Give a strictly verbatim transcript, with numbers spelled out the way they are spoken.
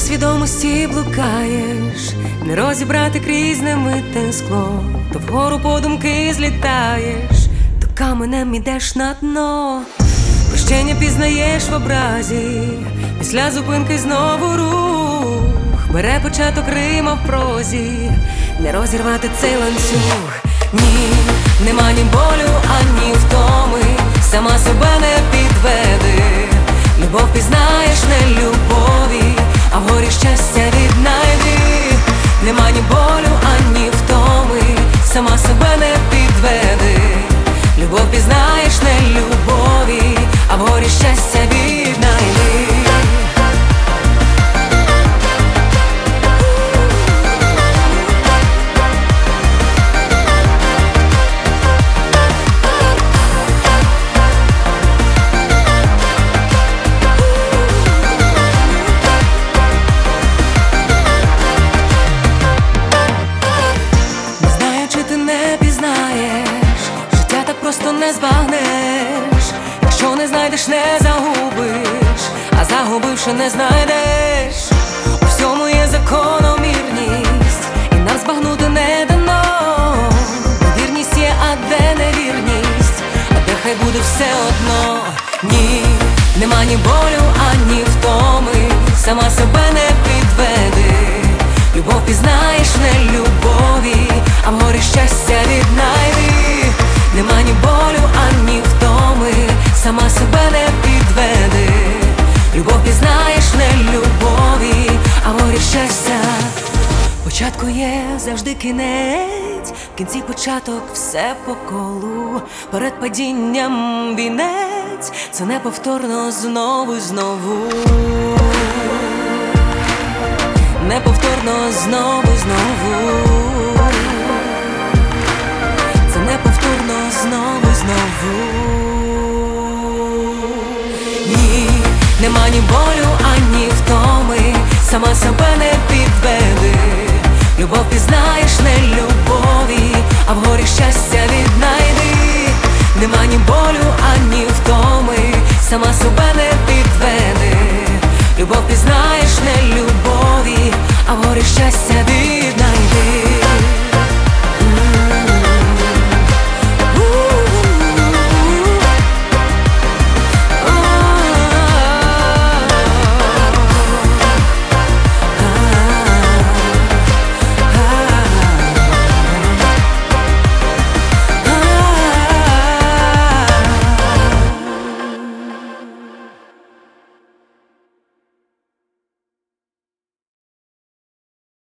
свідомості блукаєш, не розібрати крізь немите скло, то вгору подумки злітаєш, то каменем ідеш на дно. Прощення пізнаєш в образі, після зупинки знову рух. Бере початок рима в прозі, не розірвати цей ланцюг. Ні, нема ні болю, ані втоми, сама себе не підведи. Любов пізнаєш не любові, а вгорі щастя віднайди. Нема ні болю, ані втоми, сама себе не підведи. Любов пізнаєш не любові, а вгорі щастя віднайди. Просто не збагнеш, якщо не знайдеш, не загубиш, а загубивши не знайдеш. У всьому є закономірність, і нам збагнути не дано. Вірність є, а де невірність, а де хай буде все одно. Ні, нема ні болю, ані втоми, сама себе не підведи. Любов пізнаєш не любові, а вгорі щастя віднайди. Нема ні болю, ані втоми, сама себе не підведи. Любов пізнаєш не любові, а вгорі щастя. Початку є завжди кінець, в кінці початок все по колу. Перед падінням вінець, це неповторно знову й знову. Неповторно знову й знову. Неповторно знову й знову. Ні, нема ні болю, ані втоми, сама себе не підведи. Любов пізнаєш не любові, а вгорі щастя віднайди. Нема ні болю, ані втоми, сама себе не підведи. Любов пізнаєш не любові, а вгорі щастя